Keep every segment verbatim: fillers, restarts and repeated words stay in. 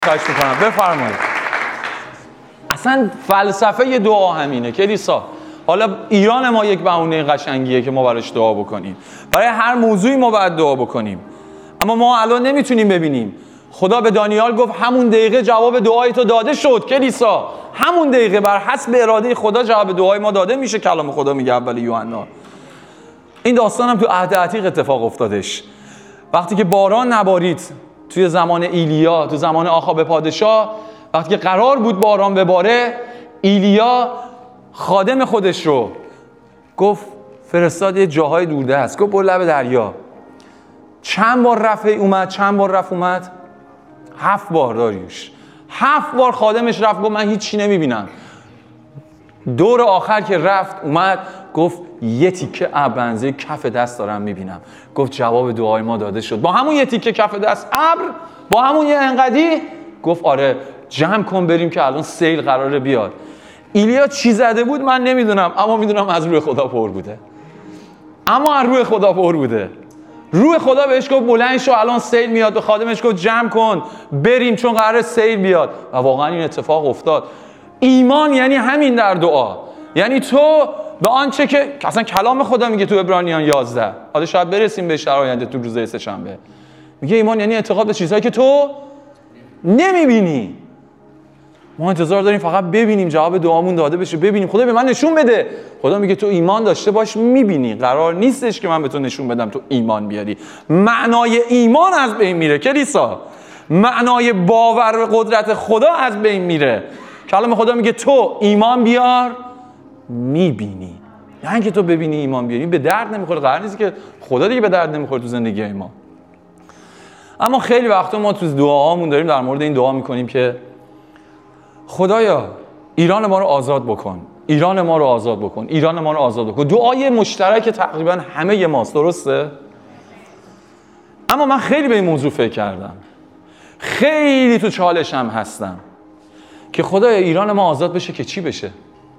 خواهش میکنم بفرمایید. اصلا فلسفه دعا همینه کلیسا. حالا ایران ما یک بهونه قشنگیه که ما براش دعا بکنیم، برای هر موضوعی ما باید دعا بکنیم، اما ما الان نمیتونیم ببینیم. خدا به دانیال گفت همون دقیقه جواب دعای تو داده شد کلیسا، همون دقیقه بر حسب اراده خدا جواب دعای ما داده میشه. کلام خدا میگه اول یوحنا. این داستان هم تو عهد عتیق اتفاق افتادش، وقتی که باران نبارید توی زمان ایلیا، تو زمان آخاب پادشاه، وقتی که قرار بود باران بباره، ایلیا خادم خودش رو گفت فرستاد یه جاهای دوردست، گفت برو لب دریا. چند بار رفت اومد، چند بار رفت اومد؟ هفت بار داریوش. هفت بار خادمش رفت گفت من هیچی نمیبینم. دور آخر که رفت اومد گفت یه تیکه ابر بنزه کف دست دارم میبینم. گفت جواب دعای ما داده شد. با همون یه تیکه کف دست ابر، با همون یه انقدی، گفت آره جمع کن بریم که الان سیل قراره بیاد. ایلیا چی زده بود من نمیدونم، اما میدونم از روح خدا پر بوده. اما از روح خدا پر بوده. روح خدا بهش گفت بلند شو الان سیل میاد. به خادمش گفت جمع کن بریم چون قراره سیل بیاد. و واقعا این اتفاق افتاد. ایمان یعنی همین در دعا، یعنی تو به آنچه که اصلا کلام خدا میگه تو عبرانیان یازده، حالا شاید برسیم به شرایط تو روز سه‌شنبه، میگه ایمان یعنی اعتقاد به چیزهایی که تو نمیبینی. ما انتظار داریم فقط ببینیم جواب دعامون داده بشه، ببینیم خدا به من نشون بده. خدا میگه تو ایمان داشته باش میبینی. قرار نیستش که من به تو نشون بدم تو ایمان بیاری. معنای ایمان از بین میره کلیسا. معنای باور به قدرت خدا از بین میره. کلام خدا میگه تو ایمان بیار میبینی. یعنی که تو ببینی ایمان بیاری به درد نمیخوره. قرار نیست که خدا دیگه به درد نمیخوره تو زندگی ما. اما خیلی وقتا ما تو دعاهامون داریم در مورد این دعا میکنیم که خدایا ایران ما رو آزاد بکن، ایران ما رو آزاد بکن، ایران ما رو آزاد بکن. دعای مشترک تقریبا همه ماست، درسته؟ اما من خیلی به این موضوع فکر کردم، خیلی تو چالشم هستم که خدایا ایران ما آزاد بشه که چی بشه؟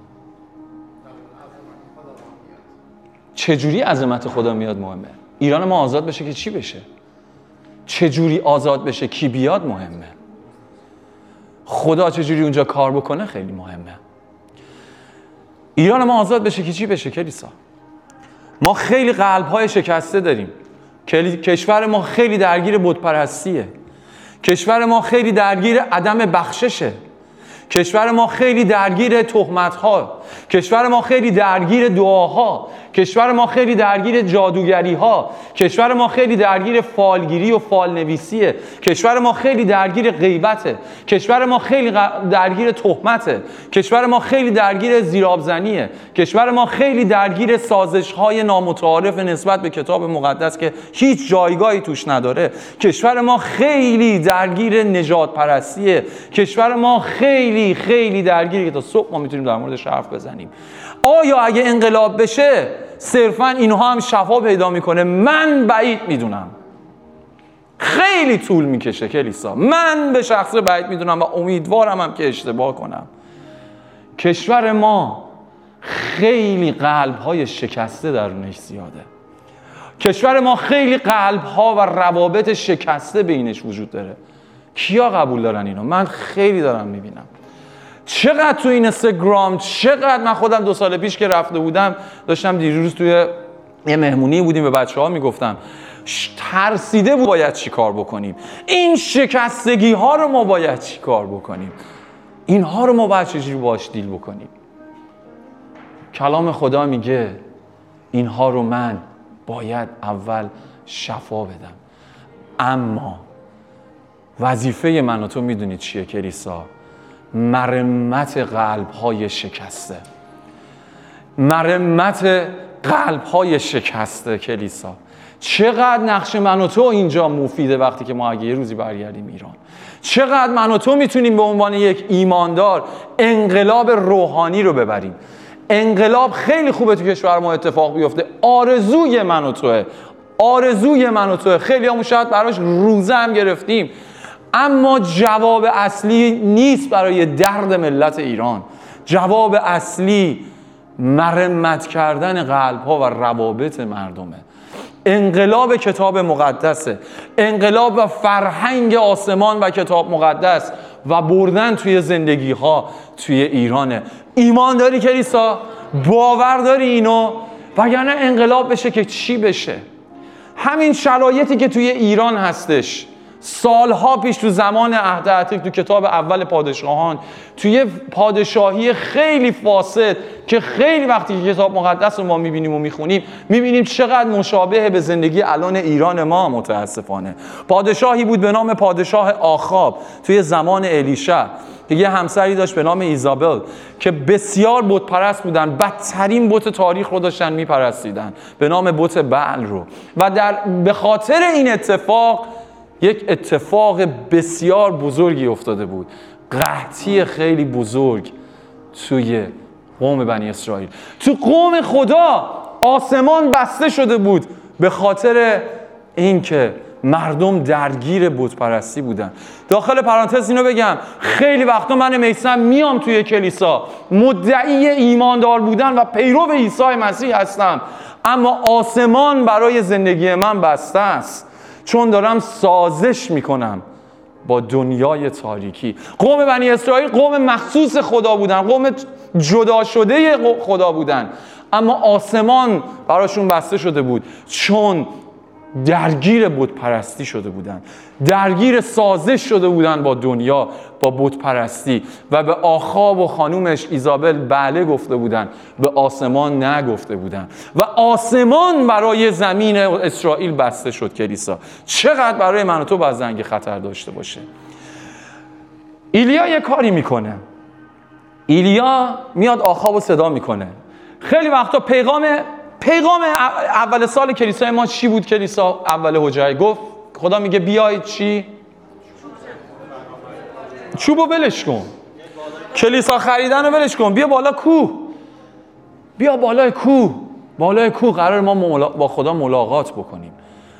چجوری عظمت خدا میاد مهمه. ایران ما آزاد بشه که چی بشه؟ چجوری آزاد بشه کی بیاد مهمه. خدا چجوری اونجا کار بکنه خیلی مهمه. ایران ما آزاد بشه که چی بشه کلیسا؟ ما خیلی قلب‌های شکسته داریم. کشور ما خیلی درگیر بت‌پرستیه. کشور ما خیلی درگیر عدم بخششه. کشور ما خیلی درگیر تهمت‌ها. کشور ما خیلی درگیر دعاها. کشور ما خیلی درگیر جادوگری‌ها. کشور ما خیلی درگیر فالگیری و فالنویسیه. کشور ما خیلی درگیر غیبته. کشور ما خیلی درگیر تهمته. کشور ما خیلی درگیر زیرآبزنیه. کشور ما خیلی درگیر سازش‌های نامتعارف نسبت به کتاب مقدس که هیچ جایگاهی توش نداره. کشور ما خیلی درگیر نژاد پرستیه. کشور ما خیلی خیلی درگیره که تا صبح ما میتونیم در موردش حرف بزنیم. آیا اگه انقلاب بشه صرفاً اینها هم شفا پیدا میکنه؟ من بعید میدونم. خیلی طول میکشه کلیسا. من به شخص بعید میدونم و امیدوارم هم که اشتباه کنم. کشور ما خیلی قلب‌های شکسته درونش زیاده. کشور ما خیلی قلب‌ها و روابط شکسته بینش وجود داره. کیا قبول دارن اینو؟ من خیلی دارم میبینم. چقدر تو این اینستاگرام، چقدر من خودم دو سال پیش که رفته بودم داشتم دیروز توی یه مهمونی بودیم به بچه‌ها میگفتم ترسیده بود باید چی کار بکنیم. این شکستگی ها رو ما باید چی کار بکنیم. اینها رو ما باید چجوری باش دیل بکنیم. کلام خدا میگه اینها رو من باید اول شفا بدم. اما وظیفه من و تو میدونید چیه کلیسا؟ مرمت قلب‌های شکسته. مرمت قلب‌های شکسته کلیسا. چقدر نقش من و تو اینجا مفیده وقتی که ما اگه یه روزی برگردیم ایران. چقدر من و تو میتونیم به عنوان یک ایماندار انقلاب روحانی رو ببریم. انقلاب خیلی خوبه تو کشور ما اتفاق بیفته. آرزوی من و توه. آرزوی من و توه. خیلی همون شاید براش روزه هم گرفتیم. اما جواب اصلی نیست برای درد ملت ایران. جواب اصلی مرمت کردن قلب‌ها و روابط مردمه. انقلاب کتاب مقدسه، انقلاب و فرهنگ آسمان و کتاب مقدس و بردن توی زندگی ها توی ایرانه. ایمان داری کلیسا؟ باور داری اینو؟ وگرنه انقلاب بشه که چی بشه؟ همین شرایطی که توی ایران هستش سالها پیش تو زمان عهد عتیق، تو کتاب اول پادشاهان، توی پادشاهی خیلی فاسد که خیلی وقتی که کتاب مقدس رو ما میبینیم و میخونیم میبینیم چقدر مشابه به زندگی الان ایران ما. متاسفانه پادشاهی بود به نام پادشاه آخاب توی زمان الیشع که یه همسری داشت به نام ایزابل که بسیار بت پرست بودن، بدترین بت تاریخ رو داشتن میپرستیدن به نام بت بعل رو. و در به خاطر این اتفاق یک اتفاق بسیار بزرگی افتاده بود، قحطی خیلی بزرگ توی قوم بنی اسرائیل. تو قوم خدا آسمان بسته شده بود به خاطر اینکه مردم درگیر بت پرستی بودن. داخل پرانتز اینو بگم، خیلی وقتا من میثم میام توی کلیسا مدعی ایماندار بودن و پیرو عیسی مسیح هستم، اما آسمان برای زندگی من بسته است، چون دارم سازش میکنم با دنیای تاریکی. قوم بنی اسرائیل قوم مخصوص خدا بودن، قوم جدا شده خدا بودن، اما آسمان براشون بسته شده بود چون درگیر بت پرستی شده بودن، درگیر سازش شده بودن با دنیا، با بت پرستی، و به آخاب و خانومش ایزابل بله گفته بودن، به آسمان نگفته بودن و آسمان برای زمین اسرائیل بسته شد. کلیسا چقدر برای من و تو باید زنگ خطر داشته باشه. ایلیا یه کاری میکنه، ایلیا میاد آخاب رو صدا میکنه. خیلی وقتا پیغام پیغام اول سال کلیسای ما چی بود؟ کلیسا اول حجره گفت خدا میگه بیایید چی؟ چوبو ولش کن، کلیسا خریدن رو ولش کن، بیا بالا کوه، بیا بالای کوه. بالای کوه قرار ما ملا... با خدا ملاقات بکنیم.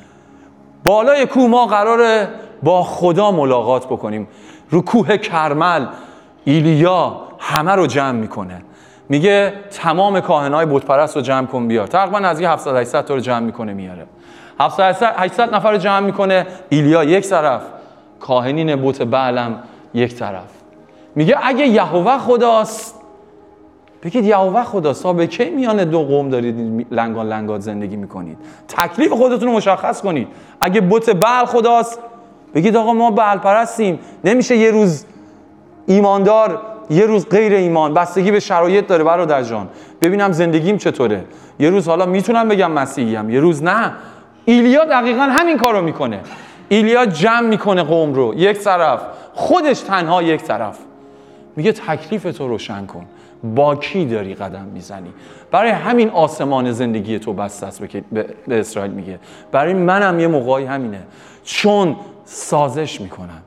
بالای کوه ما قراره با خدا ملاقات بکنیم. رو کوه کرمل ایلیا همه رو جمع میکنه، میگه تمام کاهنای بت پرست رو جمع کن بیار. تقریبا از یه هفتصد هشتصد تا رو جمع میکنه میاره. هفتصد هشتصد نفر رو جمع میکنه، ایلیا یک طرف، کاهنین بت بعلم یک طرف. میگه اگه یهوه خداست بگید یهوه خداست. تا به کی میان دو قوم دارید لنگان لنگات زندگی میکنید؟ تکلیف خودتون رو مشخص کنید. اگه بت بعل خداست بگید آقا ما بعل پرستیم. نمیشه یه روز ایماندار یه روز غیر ایمان، بستگی به شرایط داره برادر جان. ببینم زندگیم چطوره، یه روز حالا میتونم بگم مسیحیم، یه روز نه. ایلیا دقیقاً همین کارو میکنه. ایلیا جمع میکنه قوم رو یک طرف، خودش تنها یک طرف. میگه تکلیف تو روشن کن، با کی داری قدم میزنی؟ برای همین آسمان زندگی تو بسته است به اسرائیل میگه. برای منم یه موقعی همینه، چون سازش میکنم.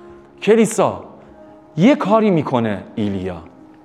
کلیسا یه کاری میکنه ایلیا.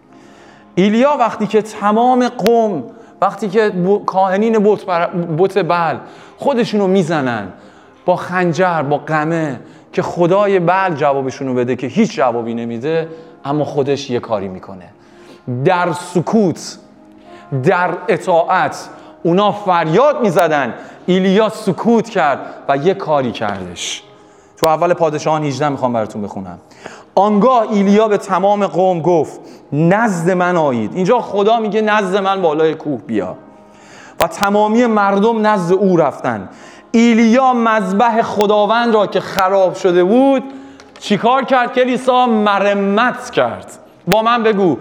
ایلیا وقتی که تمام قوم، وقتی که کاهنین بت بت بعل خودشونو میزنن با خنجر، با قمه که خدای بعل جوابشونو بده که هیچ جوابی نمیده، اما خودش یه کاری میکنه. در سکوت، در اطاعت اونا فریاد میزدن، ایلیا سکوت کرد و یه کاری کردش. تو اول پادشاهان هجده میخوام براتون بخونم. آنگاه ایلیا به تمام قوم گفت نزد من آیید. اینجا خدا میگه نزد من بالای کوه بیا. و تمامی مردم نزد او رفتن. ایلیا مذبح خداوند را که خراب شده بود چیکار کرد کلیسا؟ مرمت کرد. با من بگو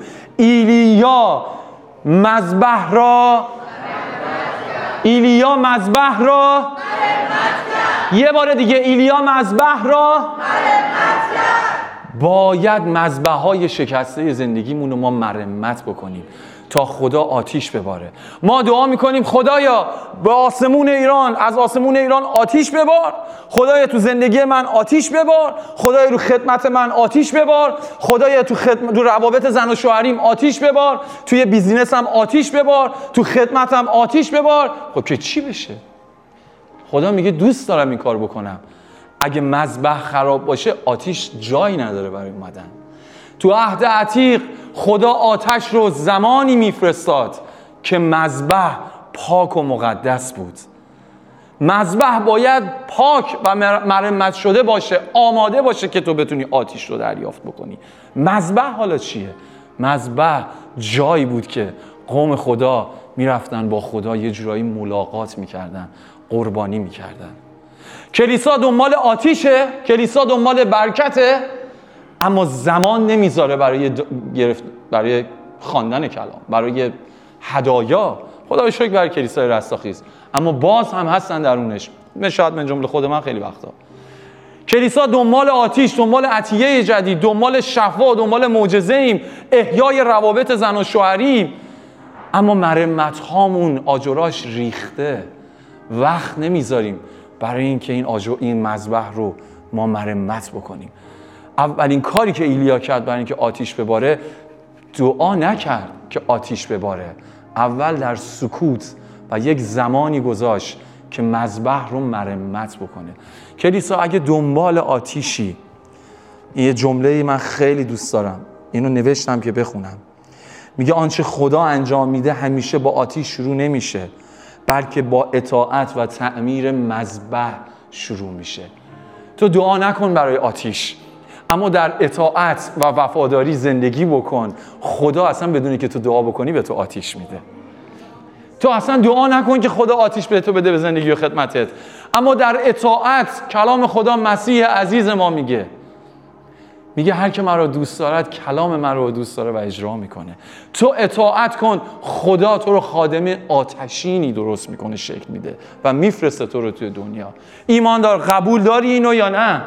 ایلیا مذبح را ایلیا مذبح را یه بار دیگه ایلیا مذبح را باید مذبح‌های شکسته زندگیمون رو ما مرمت بکنیم تا خدا آتیش بباره. ما دعا میکنیم خدایا به آسمون ایران، از آسمون ایران آتیش ببار، خدایا تو زندگی من آتیش ببار، خدایا رو خدمت من آتیش ببار، خدایا تو خدمت تو روابط زن و شوهریم آتیش ببار، توی بیزینسم آتیش ببار، تو خدمتم آتیش ببار. خب که چی بشه؟ خدا میگه دوست دارم این کار بکنم. اگه مذبح خراب باشه آتیش جایی نداره برای اومدن. تو عهد عتیق خدا آتش رو زمانی میفرستاد که مذبح پاک و مقدس بود. مذبح باید پاک و مرمت شده باشه، آماده باشه که تو بتونی آتیش رو دریافت بکنی. مذبح حالا چیه؟ مذبح جایی بود که قوم خدا میرفتن با خدا یه جورایی ملاقات میکردن، قربانی میکردن. کلیسا دنبال آتیشه، کلیسا دنبال برکته، اما زمان نمیذاره برای گرفت برای خواندن کلام، برای هدایا. خدا رو شکر برای کلیسای رستاخیز، اما باز هم هستن درونش، شاید من جمله خود من خیلی وقتا کلیسا دنبال آتیش، دنبال عطیه جدید، دنبال شفا، دنبال معجزه ایم، احیای روابط زن و شوهری، اما مرمت هامون آجراش ریخته. وقت نمیذاریم برای اینکه این آجر این مذبح رو ما مرمت بکنیم. اولین کاری که ایلیا کرد برای اینکه آتیش بباره، دعا نکرد که آتیش بباره، اول در سکوت و یک زمانی گذاشت که مذبح رو مرمت بکنه. کلیسا اگه دنبال آتیشی، این یه جمله من خیلی دوست دارم، اینو نوشتم که بخونم. میگه آنچه خدا انجام میده همیشه با آتیش شروع نمیشه، بلکه با اطاعت و تعمیر مذبح شروع میشه. تو دعا نکن برای آتیش، اما در اطاعت و وفاداری زندگی بکن. خدا اصلا بدونی که تو دعا بکنی به تو آتیش میده. تو اصلا دعا نکن که خدا آتیش به تو بده به زندگی و خدمتت، اما در اطاعت. کلام خدا مسیح عزیز ما میگه میگه هر که مرا دوست دارد کلام من رو دوست داره و اجرا میکنه. تو اطاعت کن، خدا تو رو خادم آتشینی درست میکنه، شکل میده و میفرسته تو رو توی دنیا. ایمان دار، قبول داری اینو یا نه؟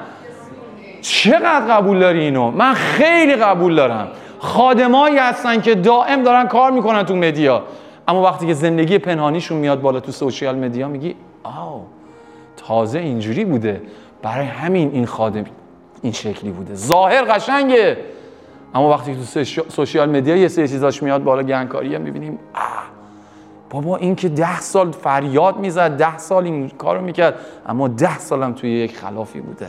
چقدر قبول داری اینو؟ من خیلی قبول دارم. خادمایی هستن که دائم دارن کار میکنن تو مدیا، اما وقتی که زندگی پنهانیشون میاد بالا تو سوشیال مدیا میگی آو تازه اینجوری بوده، برای همین این خادم این شکلی بوده. ظاهر قشنگه، اما وقتی تو سوشیال مدیا یه سری چیزاش میاد بالا، گنگکاریه، میبینیم آه بابا این که ده سال فریاد میزد، ده سال این کارو میکرد، اما ده سالم توی یک خلافی بوده.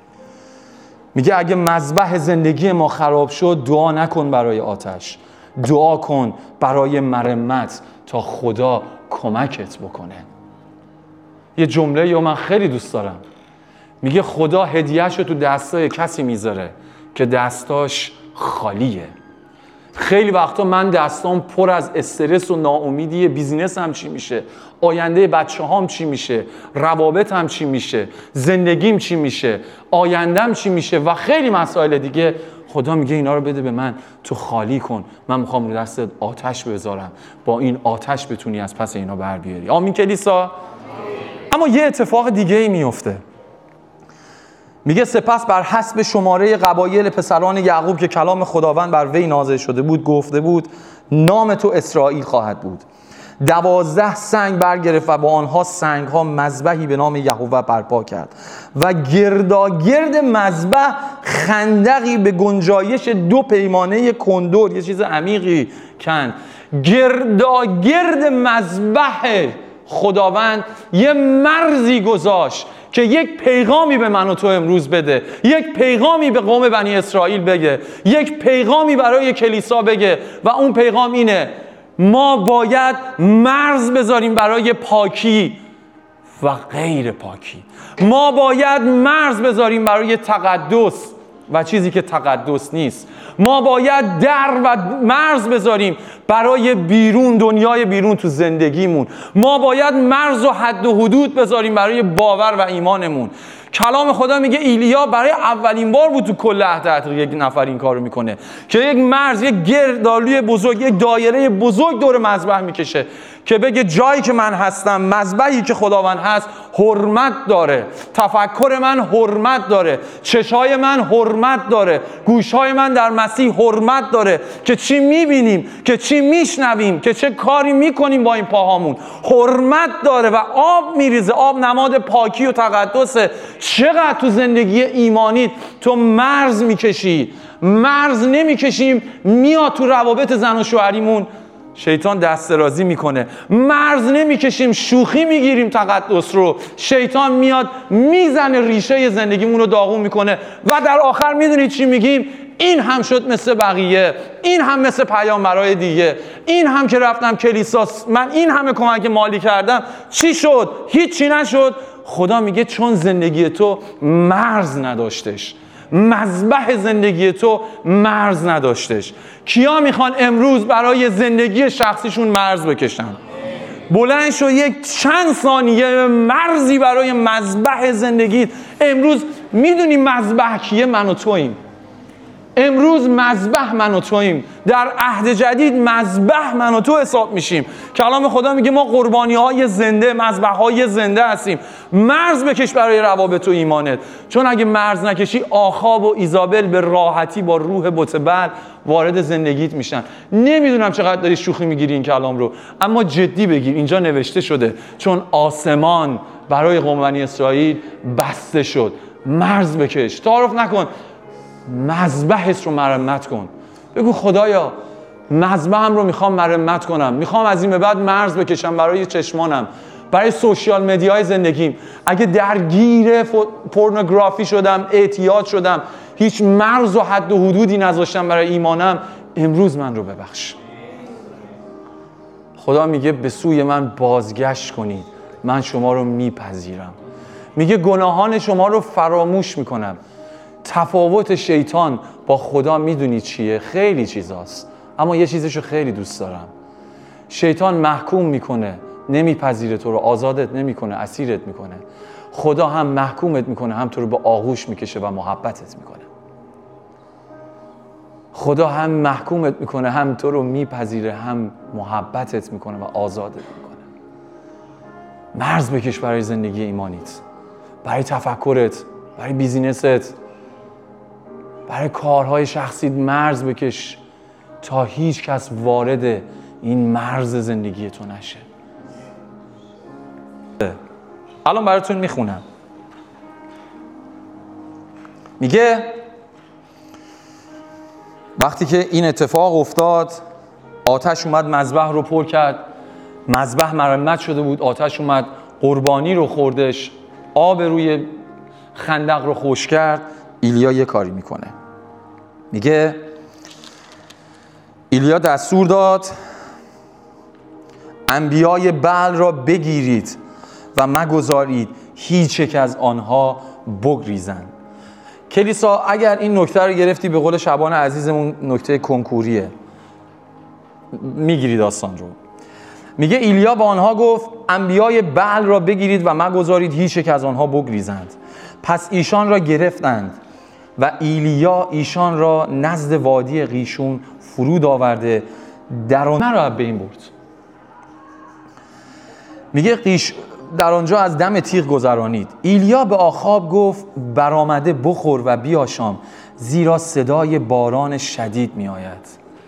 میگه اگه مذبح زندگی ما خراب شد، دعا نکن برای آتش، دعا کن برای مرمت تا خدا کمکت بکنه. یه جمله رو من خیلی دوست دارم، میگه خدا هدیه‌اش رو تو دستای کسی میذاره که دستاش خالیه. خیلی وقتا من دستام پر از استرس و ناامیدیه، بیزینسم چی میشه، آینده بچه هام چی میشه، روابطم چی میشه، زندگیم چی میشه، آیندم چی میشه و خیلی مسائل دیگه. خدا میگه اینا رو بده به من، تو خالی کن، من میخوام رو دستت آتش بذارم، با این آتش بتونی از پس اینا بر بیاری. آمین کلیسا؟ اما یه اتفاق دیگه ای میفته. میگه سپس بر حسب شماره قبایل پسران یعقوب که کلام خداوند بر وی نازل شده بود گفته بود نام تو اسرائیل خواهد بود. دوازده سنگ برگرفت و با آنها سنگ ها مذبحی به نام یهوه برپا کرد و گرداگرد مذبح خندقی به گنجایش دو پیمانه کندور، یه چیز عمیقی کند. گرداگرد مذبح خداوند یه مرزی گذاشت که یک پیغامی به من و تو امروز بده، یک پیغامی به قوم بنی اسرائیل بگه، یک پیغامی برای کلیسا بگه و اون پیغام اینه: ما باید مرز بذاریم برای پاکی و غیر پاکی. ما باید مرز بذاریم برای تقدس و چیزی که تقدس نیست. ما باید در و مرز بذاریم برای بیرون، دنیای بیرون تو زندگیمون. ما باید مرز و حد و حدود بذاریم برای باور و ایمانمون. کلام خدا میگه ایلیا برای اولین بار بود تو کل عهد عتیق یک نفر این کارو میکنه که یک مرز، یک گردآلوی بزرگ، یک دایره بزرگ دور مذبح میکشه که بگه جایی که من هستم، مذبحی که خداوند هست حرمت داره، تفکر من حرمت داره، چشای من حرمت داره، گوشهای من در مسیح حرمت داره که چی میبینیم، که چی میشنویم، که چه کاری میکنیم با این پاهامون حرمت داره و آب میریزه. آب نماد پاکی و تقدسه. چقدر تو زندگی ایمانی تو مرز میکشی؟ مرز نمیکشیم، میاد تو روابط زن و شوهریمون شیطان دست درازی میکنه. مرز نمیکشیم، شوخی میگیریم تقدس رو، شیطان میاد میزنه ریشه زندگیمون رو داغون میکنه و در آخر میدونید چی میگیم؟ این هم شد مثل بقیه، این هم مثل پیامبرای دیگه، این هم که رفتم کلیسا من این همه کمک مالی کردم چی شد؟ هیچی نشد. خدا میگه چون زندگی تو مرز نداشتش، مذبح زندگی تو مرز نداشتش. کیا میخوان امروز برای زندگی شخصیشون مرز بکشن؟ بلند شو یک چند ثانیه مرزی برای مذبح زندگیت. امروز میدونی مذبح کیه؟ من و توییم. امروز مذبح من و توییم. در عهد جدید مذبح من و تو حساب میشیم. کلام خدا میگه ما قربانی های زنده، مذبح های زنده هستیم. مرز بکش برای روابط و ایمانت، چون اگه مرز نکشی آخاب و ایزابل به راحتی با روح بتبر وارد زندگیت میشن. نمیدونم چقدر داری شوخی میگیری این کلام رو، اما جدی بگیر. اینجا نوشته شده چون آسمان برای قوم بنی اسرائیل بسته شد. مرز بکش، تعارف نکن، مذبحت رو مرمت کن. بگو خدایا مذبحم رو میخوام مرمت کنم، میخوام از این به بعد مرز بکشم برای چشمانم، برای سوشیال مدیای زندگیم. اگه درگیر پورنوگرافی شدم، اعتیاد شدم، هیچ مرز و حد و حدودی نذاشتم برای ایمانم، امروز من رو ببخش. خدا میگه به سوی من بازگشت کنید، من شما رو میپذیرم. میگه گناهان شما رو فراموش میکنم. تفاوت شیطان با خدا میدونی چیه؟ خیلی چیزاست، اما یه چیزشو خیلی دوست دارم. شیطان محکوم میکنه، نمیپذیره تو رو، آزادت نمیکنه، اسیرت میکنه. خدا هم محکومت میکنه، هم تو رو به آغوش میکشه و محبتت میکنه. خدا هم محکومت میکنه، هم تو رو میپذیره، هم محبتت میکنه و آزادت میکنه. مرز بکش برای زندگی ایمانیت، برای تفکرت، برای بیزینست، برای کارهای شخصیت. مرز بکش تا هیچ کس وارد این مرز زندگی تو نشه. الان براتون میخونم. میگه وقتی که این اتفاق افتاد، آتش اومد مذبح رو پر کرد. مذبح مرمت شده بود، آتش اومد قربانی رو خوردش، آب روی خندق رو خشک کرد. ایلیا یه کاری میکنه. میگه ایلیا دستور داد انبیای بعل را بگیرید و مگذارید هیچ یک از آنها بگریزند. کلیسا اگر این نکته رو گرفتی، به قول شبان عزیزمون نکته کنکوریه، میگیری داستان رو. میگه ایلیا به آنها گفت انبیای بعل را بگیرید و مگذارید هیچ یک از آنها بگریزند. پس ایشان را گرفتند و ایلیا ایشان را نزد وادی قیشون فرود آورده، در آنجا را به این برد. میگه قیش در آنجا از دم تیغ گذرانید. ایلیا به آخاب گفت برآمده بخور و بیاشام، زیرا صدای باران شدید می آید.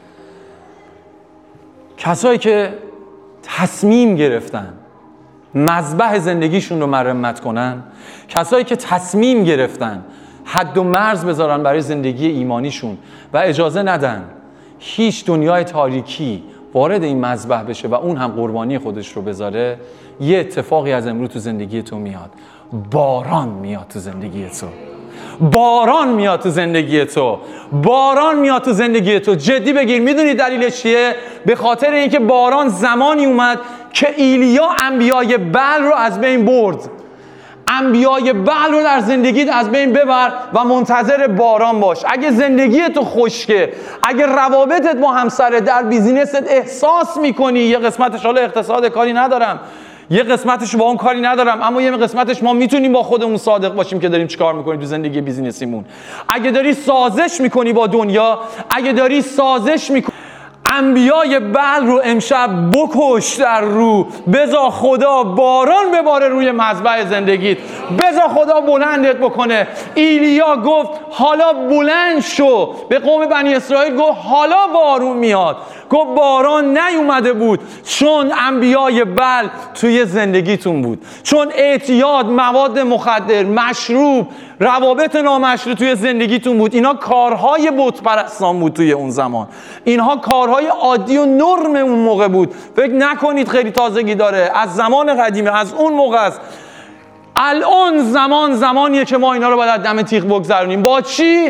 کسایی که تصمیم گرفتن مذبح زندگیشون رو مرمت کنن، کسایی که تصمیم گرفتن حد و مرز بذارن برای زندگی ایمانیشون و اجازه ندن هیچ دنیای تاریکی وارد این مذبح بشه و اون هم قربانی خودش رو بذاره، یه اتفاقی از امروز تو زندگی تو میاد. باران میاد تو زندگی تو. باران میاد تو زندگی تو. باران میاد تو زندگی تو. جدی بگیر. میدونی دلیلش چیه؟ به خاطر اینکه باران زمانی اومد که ایلیا انبیای بعل رو از بین برد. انبیای بعل رو در زندگیت از بین ببر و منتظر باران باش. اگه زندگی تو خشکه، اگه روابطت با همسر در بیزینست احساس میکنی، یه قسمتش حالا اقتصاد کاری ندارم، یه قسمتش با اون کاری ندارم، اما یه قسمتش ما میتونیم با خودمون صادق باشیم که داریم چیکار میکنیم تو زندگی بیزینسیمون. اگه داری سازش میکنی با دنیا، اگه داری سازش میکنی، انبیای بعل رو امشب بکش در رو. بذار خدا باران بباره روی مذبح زندگیت. بذار خدا بلندت بکنه. ایلیا گفت حالا بلند شو. به قوم بنی اسرائیل گفت حالا بارون میاد. گفت باران نیومده بود چون انبیای بعل توی زندگیتون بود، چون اعتیاد، مواد مخدر، مشروب، روابط نامشروع توی زندگیتون بود. اینا کارهای بت پرستان بود توی اون زمان. اینها کارهای عادی و نرم اون موقع بود. فکر نکنید خیلی تازگی داره، از زمان قدیمه، از اون موقع است. الان زمان زمانیه که ما اینا رو باید دم تیغ بگذرونیم. با چی؟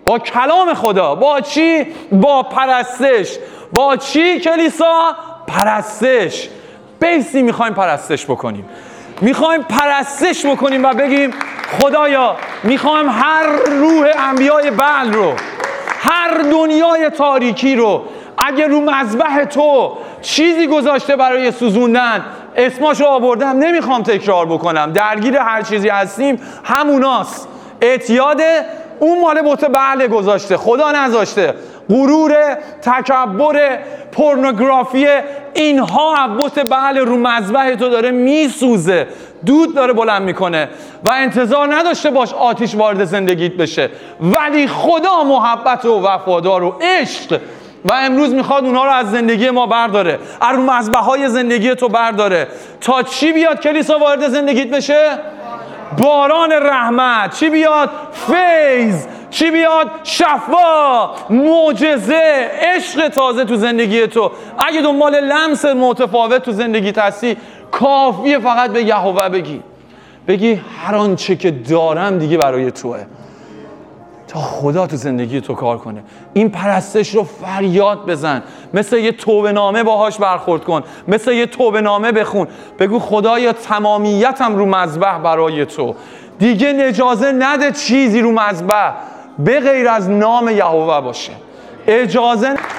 با کلام خدا. با چی؟ با پرستش. با چی کلیسا؟ پرستش. بیسی میخوایم پرستش بکنیم، میخوایم پرستش بکنیم و بگیم خدایا میخوایم هر روح انبیای بعل رو، هر دنیای تاریکی رو، اگه رو مذبح تو چیزی گذاشته برای سوزوندن اسماشو آوردم، نمیخوام تکرار بکنم، درگیر هر چیزی هستیم هموناست. اعتیاد اون مال بت بعل گذاشته، خدا نذاشته. غرور، تکبر، پورنوگرافی، اینها بت بعل رو مذبح تو داره میسوزه، دود داره بلند میکنه و انتظار نداشته باش آتش وارد زندگیت بشه. ولی خدا محبت و وفادار و عشق و امروز میخواد اونها رو از زندگی ما برداره، از رو مذبح‌های زندگی تو برداره. تا چی بیاد کلیسا وارد زندگیت بشه؟ باران رحمت. چی بیاد؟ فیض. چی بیاد؟ شفا، معجزه، عشق تازه تو زندگی تو. اگه دنبال لمس متفاوت تو زندگیت هستی، کافیه فقط به یهوه بگی، بگی هر آنچه که دارم دیگه برای توه، تا خدا تو زندگی تو کار کنه. این پرستش رو فریاد بزن، مثل یه توبه نامه باهاش برخورد کن، مثل یه توبه نامه بخون، بگو خدایا تمامیتم رو مذبح برای تو، دیگه اجازه نده چیزی رو مذبح به غیر از نام یهوه باشه. اجازه